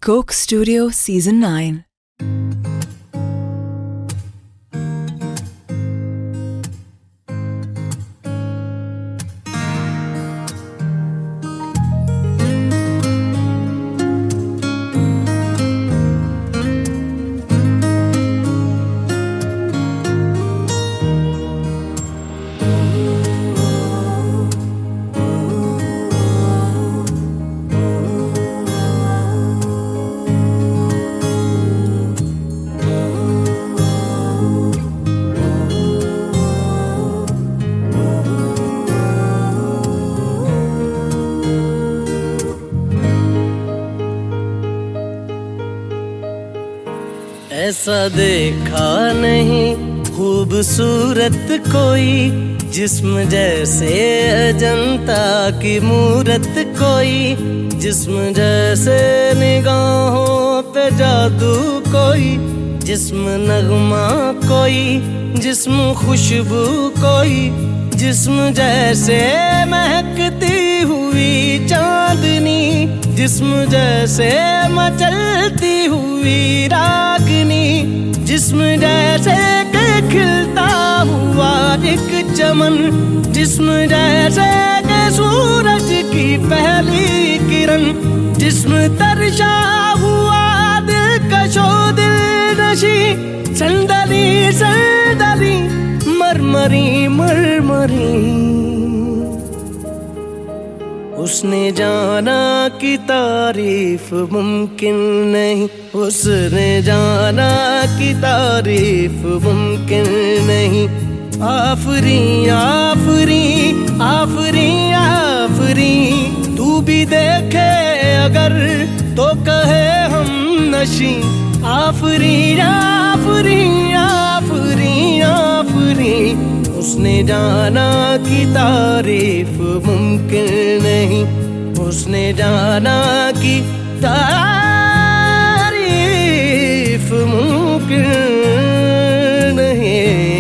Coke Studio Season 9. ऐसा देखा नहीं खूबसूरत कोई, जिस्म जैसे अजंता की मूरत कोई, जिस्म जैसे निगाहों पे जादू कोई, जिस्म नगमा कोई, जिस्म खुशबू कोई, जिस्म जैसे महकती हुई चांदनी, जिस्म जैसे मचलती हुई रागनी, जिस्म जैसे के खिलता हुआ एक चमन, जिस्म जैसे के सूरज की पहली किरण, जिस्म तरशा हुआ दिलकशो दिल नशी, संदली संदली मरमरी मरमरी। उसने जाना कि तारीफ मुमकिन नहीं, उसने जाना कि तारीफ मुमकिन नहीं। आफरी आफरी आफरी आफरी, तू भी देखे अगर तो कहे हम नशी। आफरी आफरी आफरी आफरी, उसने जाना कि तारीफ मुमकिन नहीं, उसने जाना कि तारीफ मुमकिन नहीं।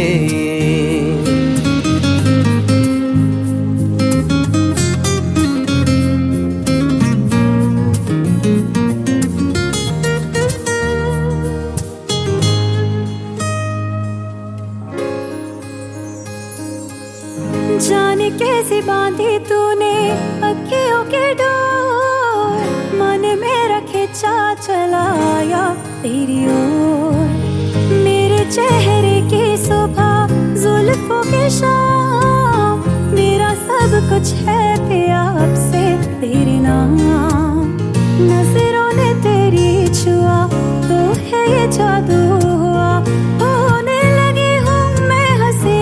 जाने कैसे बांधी तूने अखियों के डोर, मन मेरा खिंचा चलाया तेरी ओर। मेरे चेहरे की सुबह जुल्फों की शाम, मेरा सब कुछ है पिया अब से तेरे नाम। नजरों ने तेरी छुआ तो है ये जादू हुआ, होने लगी हूँ मैं हंसी।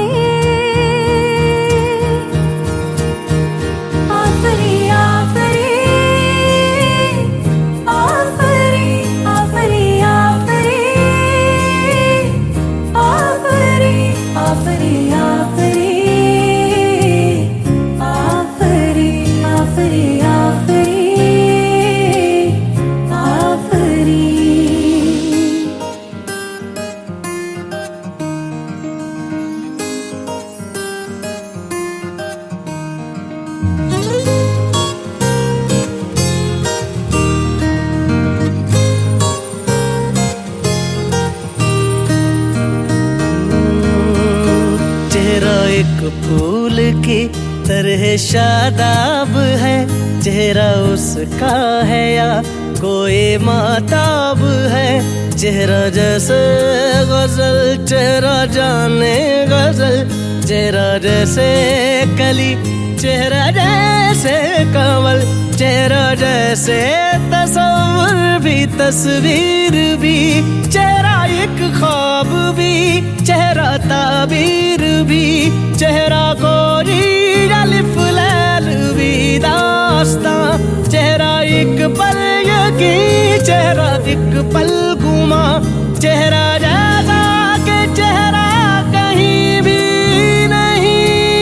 एक फूल की तरह शादाब है, चेहरा उसका है या कोई माताब है। चेहरा जैसे गजल, चेहरा जाने गजल, चेहरा जैसे कली, चेहरा जैसे कमल, चेहरा जैसे तस्वीर भी तस्वीर भी, चेहरा एक ख्वाब भी, चेहरा ताबीर भी, चेहरा गोरी अलिफ लैल भी दास्तां, चेहरा एक पल यकीन, चेहरा एक पल गुमा, चेहरा जैसा के चेहरा कहीं भी नहीं।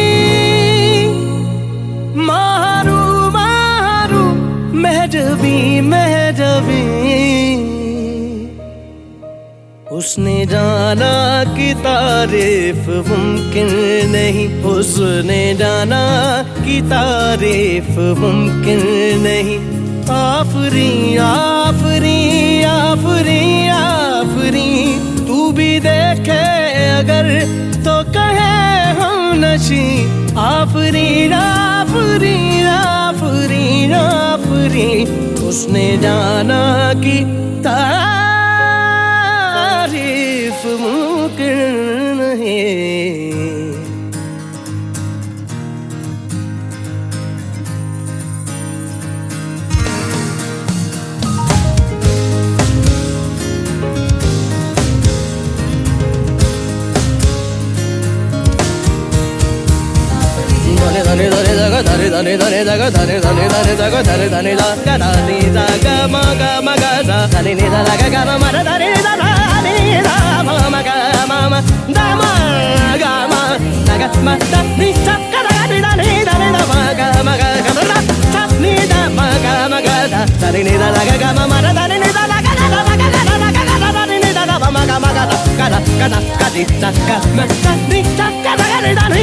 मारू मारू महजबी महजबी, उसने जाना कि तारीफ मुमकिन नहीं, उसने जाना कि तारीफ मुमकिन नहीं। आफरी आफरी तो कहे हम नशी आफरी आफरी आफरी आफरी उसने जाना कि तारीफ मुमकिन नहीं। धने धने जग धने धने धने जग धने धने धने जग धने धने जग धने जग मग मग धने नि धा ग म म धने नि धा नि धा म म ग म म ध म ग म ग म ध नि ध ग ध नि ध नि ध नि ध म ग म ग ग म ध ध नि ध म ग म ग ध धने नि धा ग म म धने नि धा ग ध म ग ग ध नि ध ध म ग म ग ध ग ध ग ध ग नि ध ग म ध नि ध ग ध नि ध नि